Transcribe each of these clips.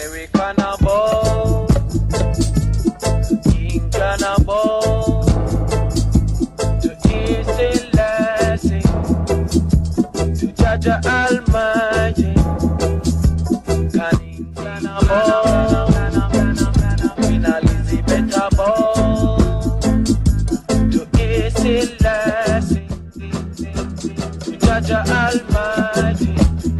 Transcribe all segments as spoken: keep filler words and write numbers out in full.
Cannibal, King Cannibal, to easy blessing, to Jaja Almighty, King Cannibal, Queen Elizabeth Ball, to easy blessing, to Jaja Almighty.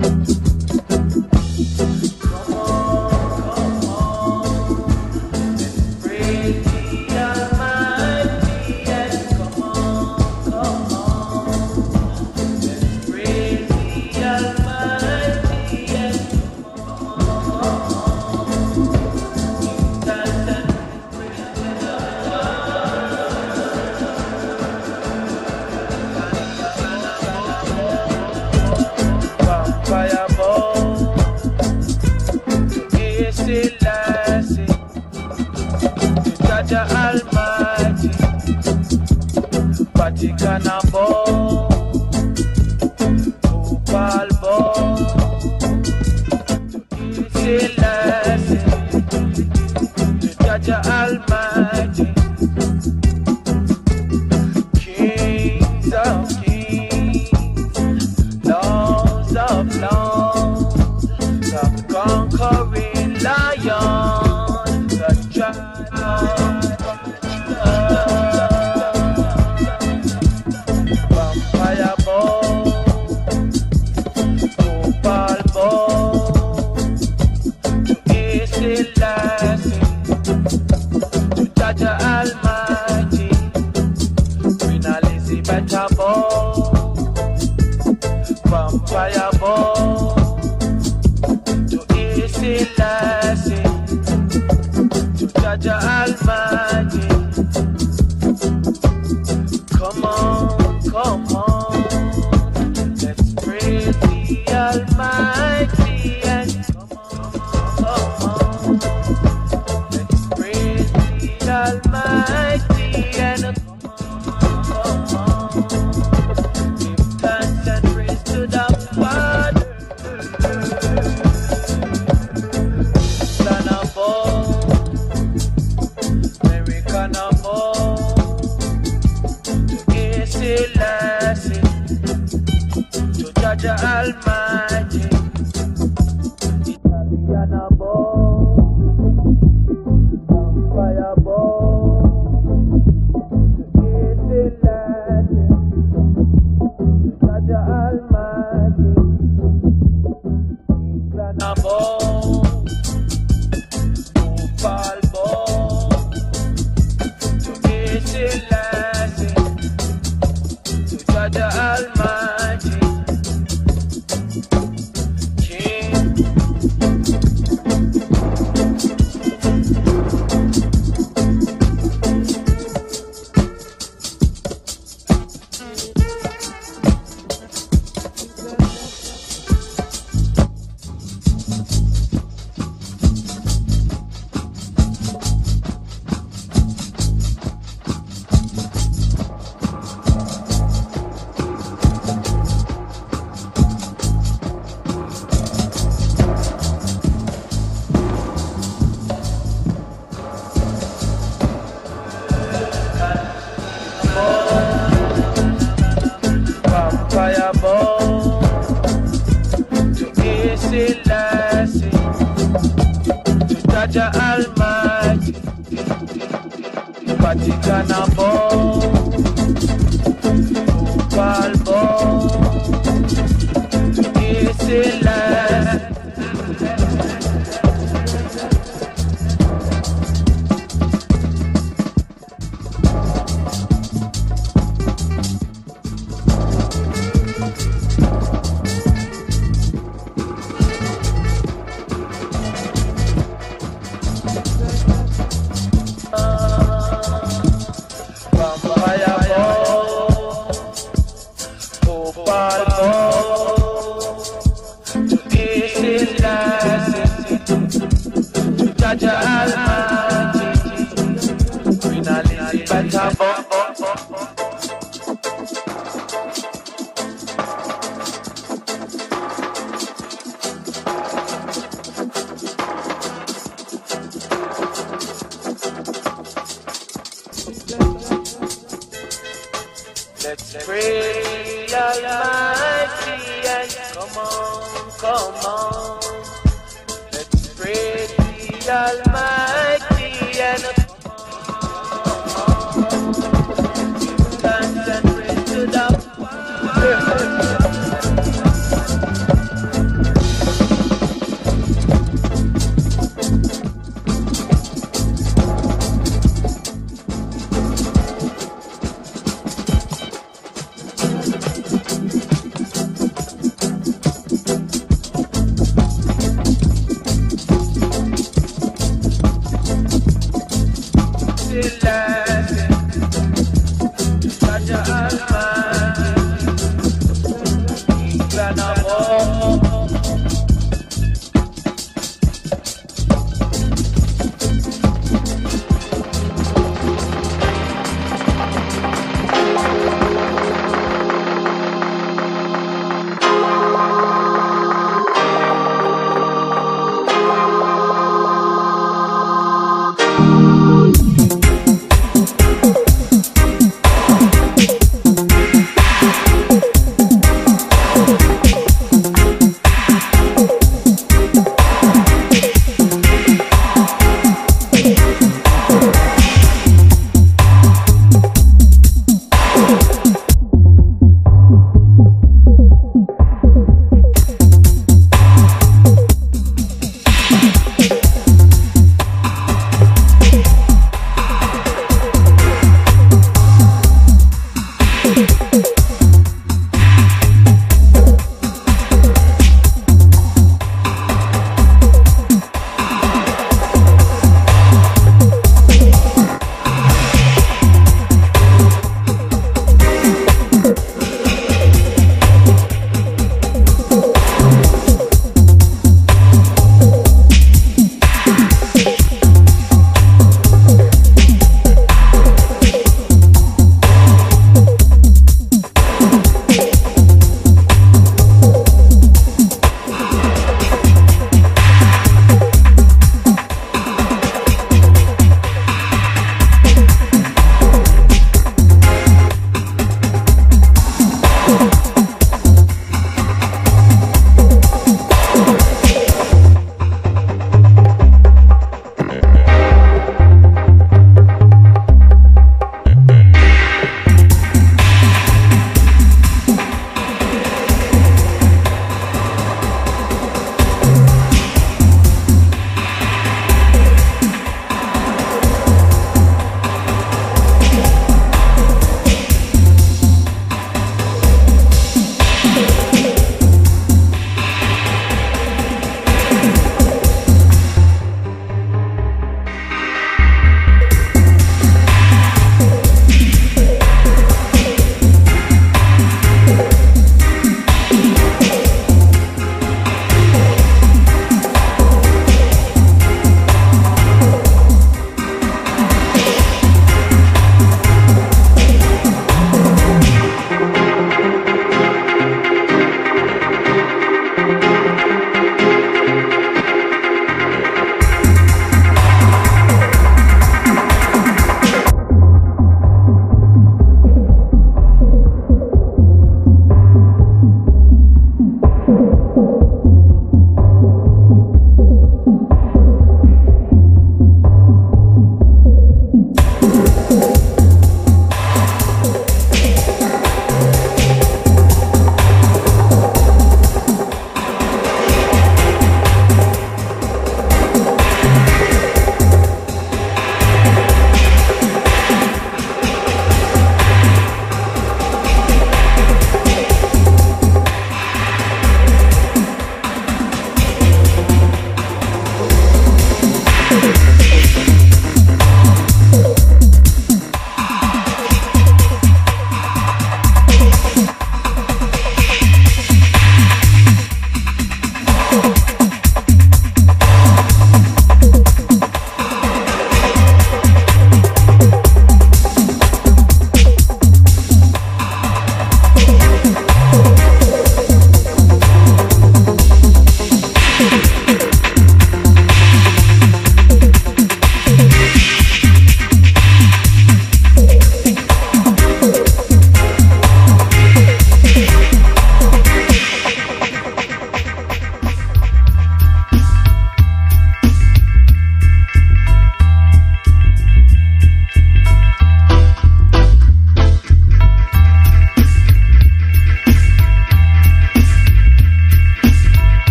Almighty, Vatican above, Opal ball, to Selassie, to Jaja Almighty, Kings of kings, Lords of lords, the conquering lion, the giant. Almighty, Queen Elizabeth Ball, Vampire Ball, to Easy Lassie, to Jaja Almighty. Come on, come on, let's praise the Almighty and come on, come on, let's praise the Almighty and come on, come on, give thanks and praise to the Father. Son of all, Mary Cannibal, to Easy Lassie, to Jaja Almighty, Italian ball, Fireball, to Easy Lassie, to Jaja Almighty, England ball, Opal ball, to Easy Lassie, to Jaja Almighty, King. Fireball, to Easy Lassie, to Jaja Almighty, Vatican ball, Opal ball, to Easy Lassie. Jaja Almighty, Queen Elizabeth Ball. Let's praise the Almighty and come on, come on. Let's praise the Almighty and give thanks and praise to the Father.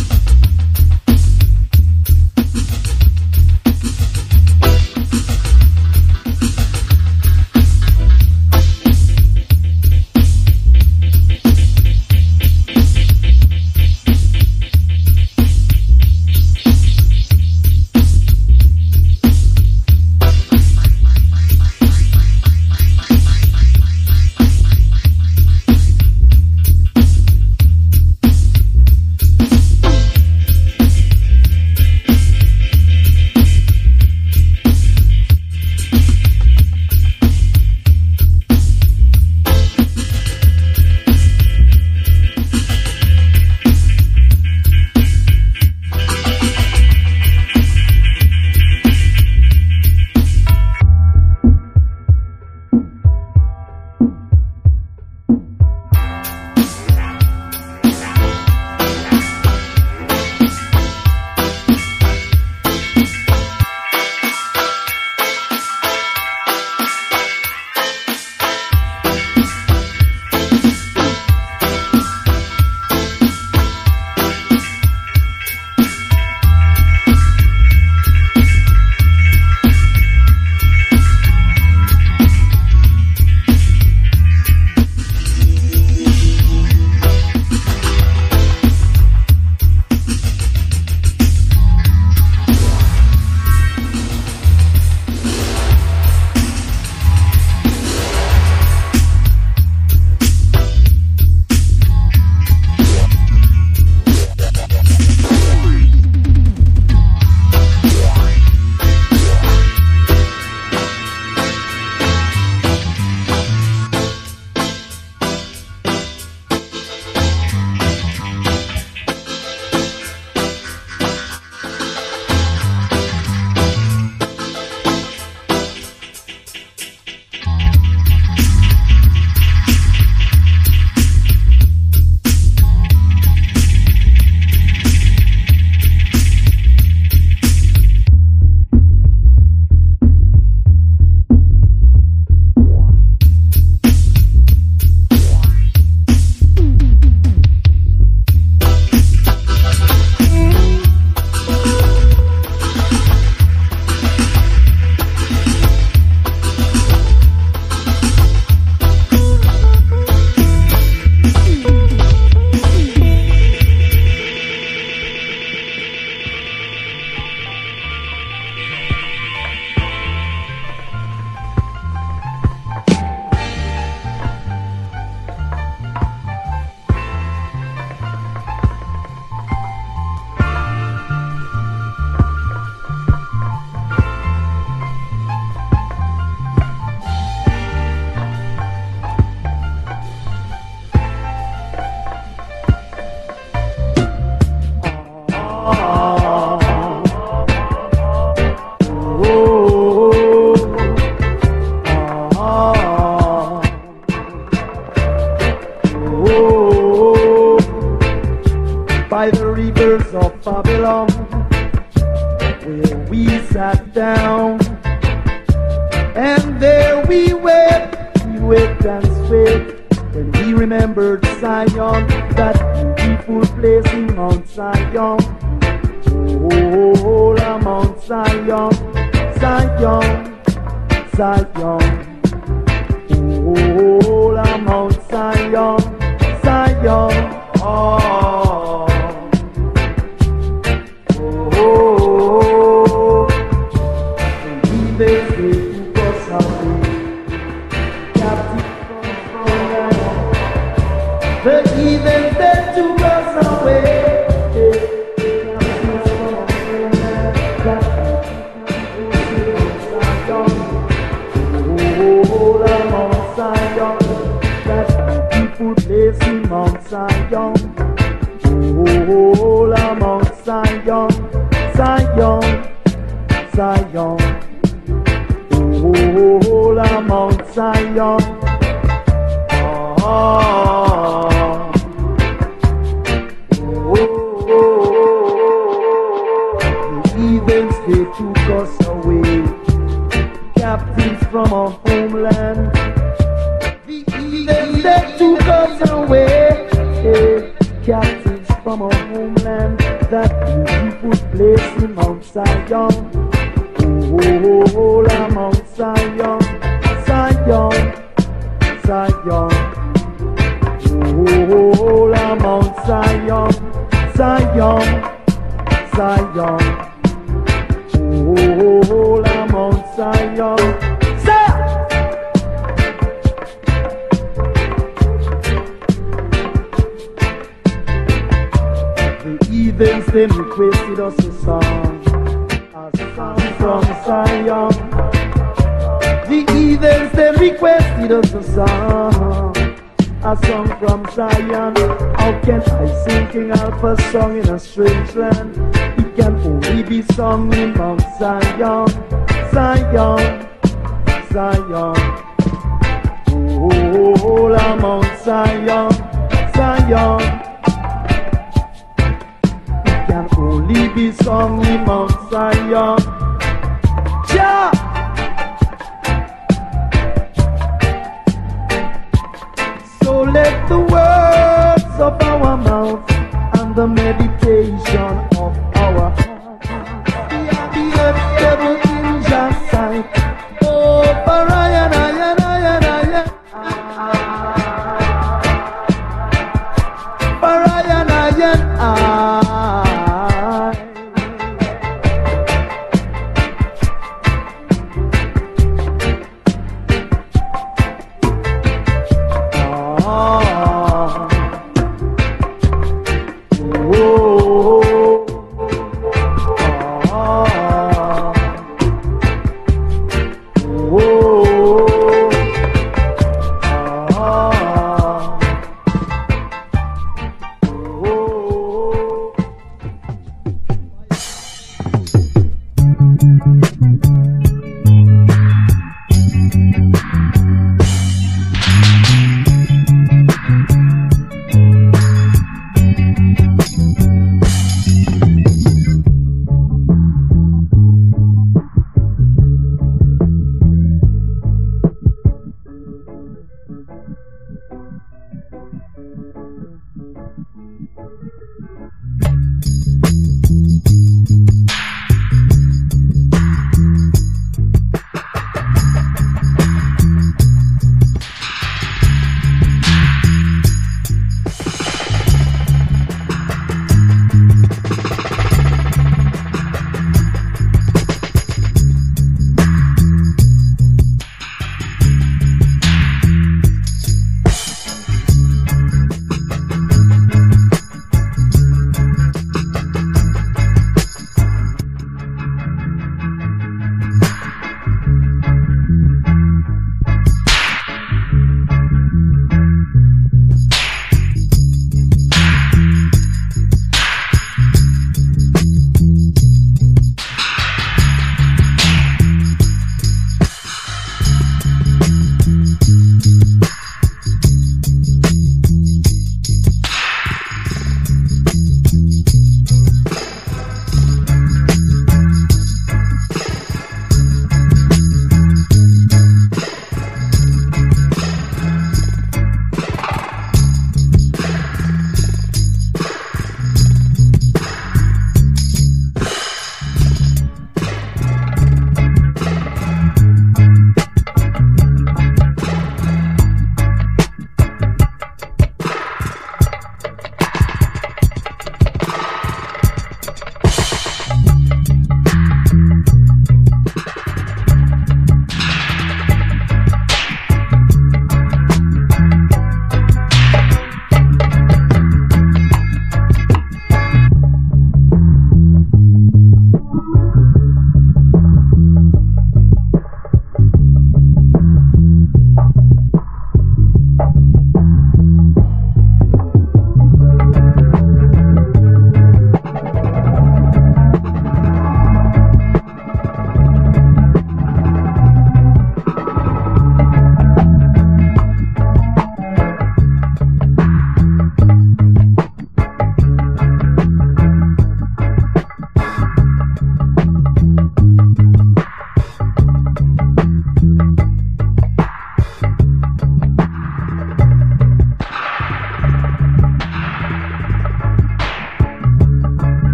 by the rivers of Babylon, where we sat down, and there we wept, we wept and sweat, when we remembered Zion, that beautiful place in Mount Zion. Oh, la Mount Zion, Zion, Zion. Oh, la Mount Zion, Zion. Oh, oh, and even they took us away, captive from Zion. The heathens they took us away. Place in Mount Zion, oh, la Mount Zion, Zion, Zion, oh, la Mount Zion, oh, oh, the heathens they took us away, captives from our homeland. They took us away, eh, captives from our homeland. that beautiful place in Mount Zion. Oh, la Mount Zion, Zion, Zion. Oh, la Mount Zion, Zion, Zion. Oh, la Mount Zion, Zion. The heathens them requested us a song, a song from Zion. The heathens them requested us a song, a song from Zion. How can I sing King Alpha's song in a strange land? It can only be sung in Mount Zion, Zion, Zion. Oh, la Mount Zion, Zion. It can only be sung in Mount Zion. Ja! So let the words of our mouth and the meditation of our heart be acceptable in Jah sight. Oh, Parayan, ayan, ayan, ayan. Parayan, ayan, ayan.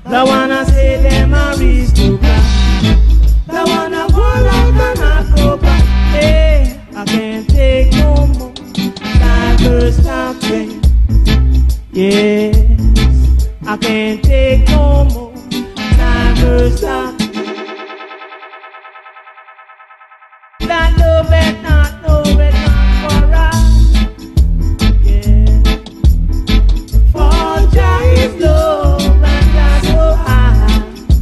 The one I say them aristocrat. The one I fall like an acrobat. Hey, I can't take no more. Tiger stopping. Yes, I can't take no more. Tiger stopping. That love it not, love it not for us. Yeah. For Jah is love and Jah so high.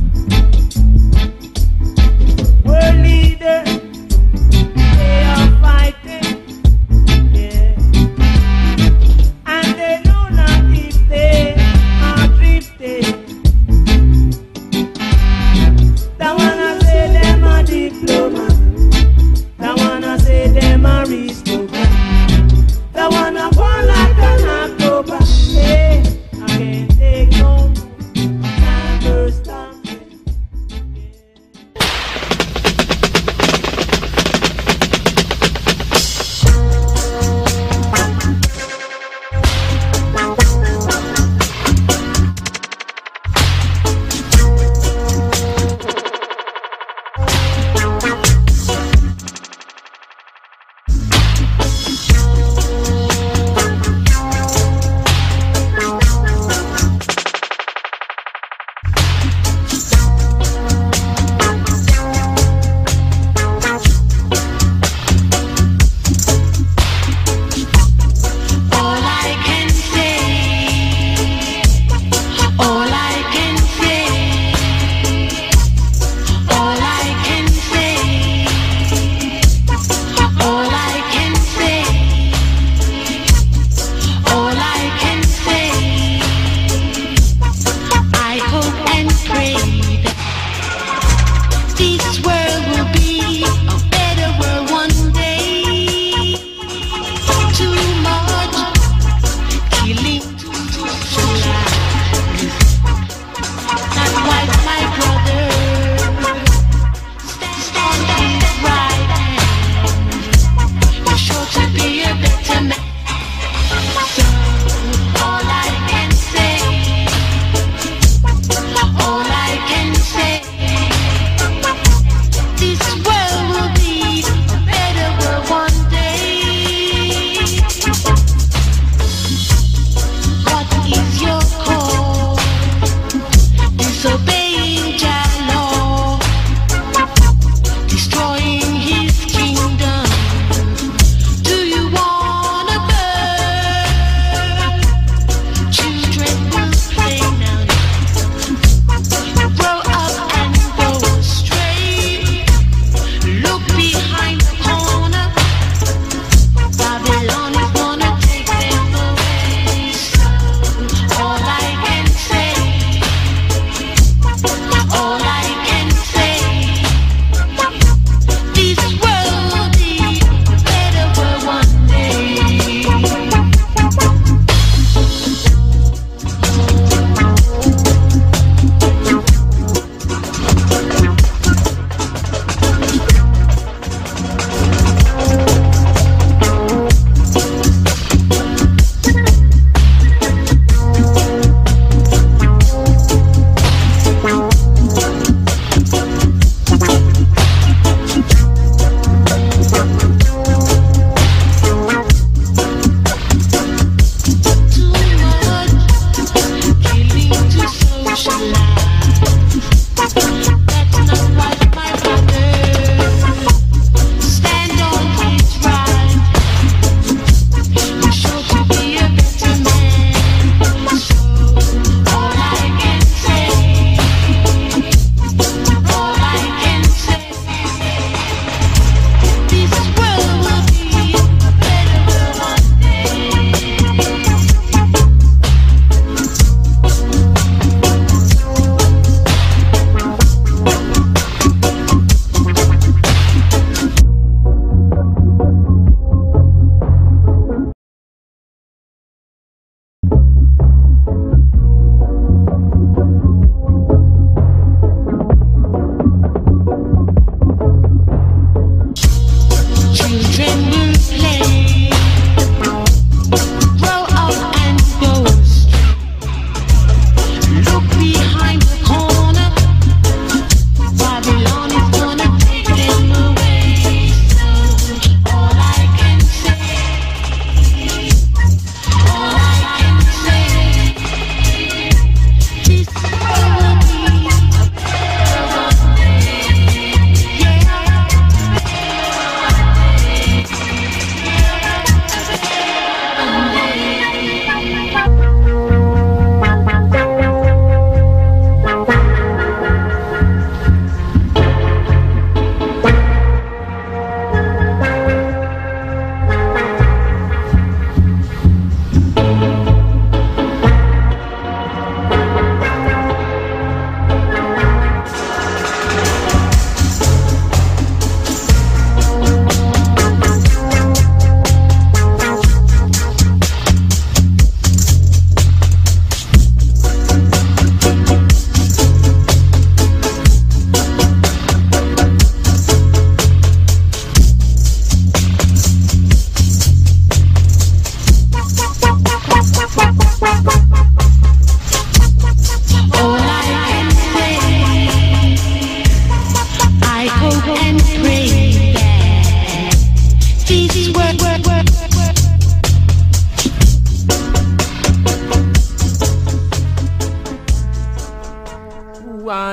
World leader, they are fighting. Yeah. And they know not if they are drifting.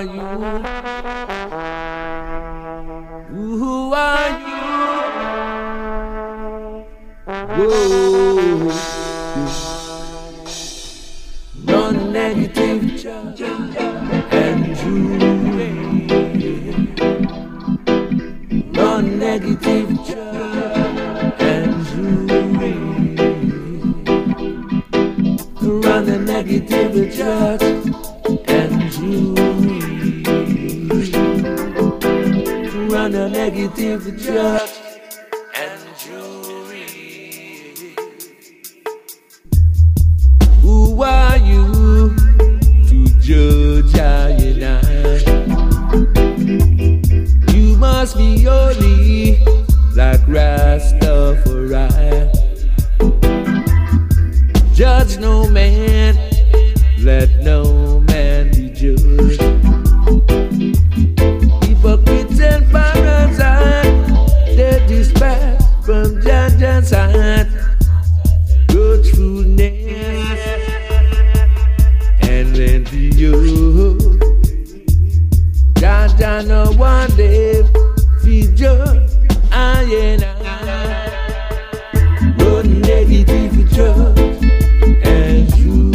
are you? Who are you? Whoa. Non-negative charge and jewelry. Non-negative charge and jewelry. Run the negative charge and jewelry. Run the negative charge and jewelry. Who are you to judge I and I? You must be holy like Rastafari. Judge no man, let no man be judged. Hypocrites and parasites, they despair from Jaja's side. Truthfulness and then to you. Jaja no one day feed you. I and I. No negative judge and you.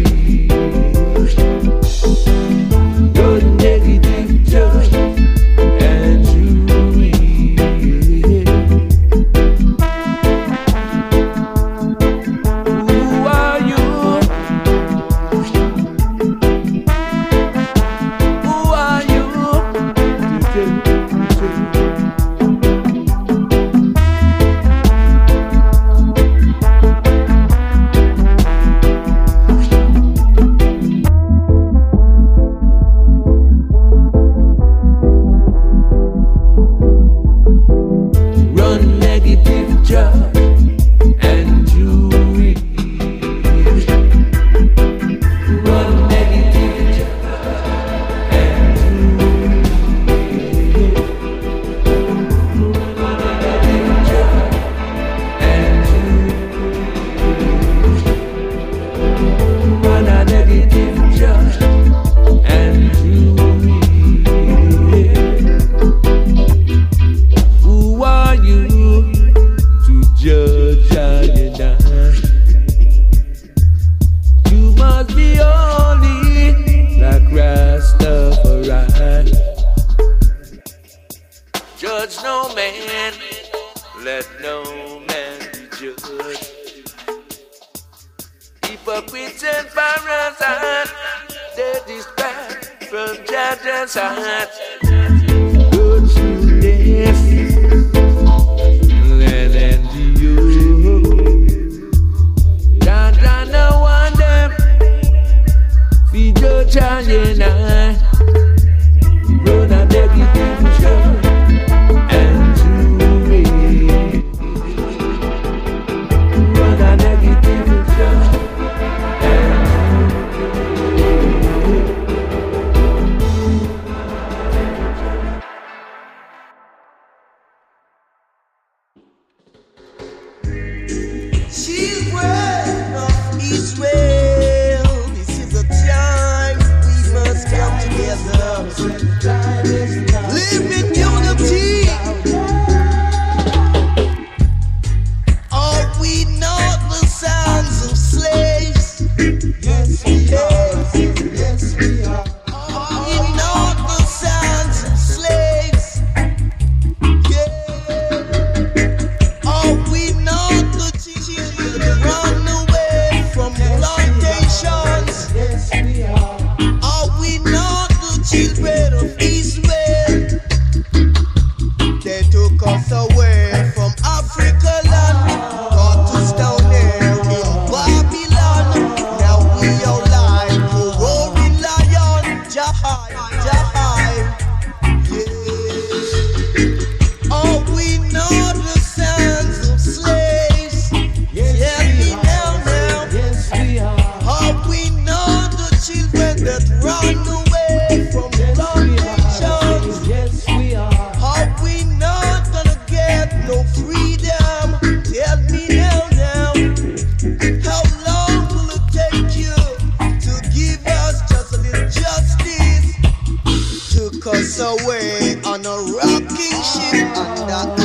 No negative judge and you. Judge no man, let no man be judged. Hypocrites and parasites, they despair from Jaja's side. Good truthfulness, land and you. Jaja no one them, feed your child and I. Run a negative show. Children of away on a rocking ship under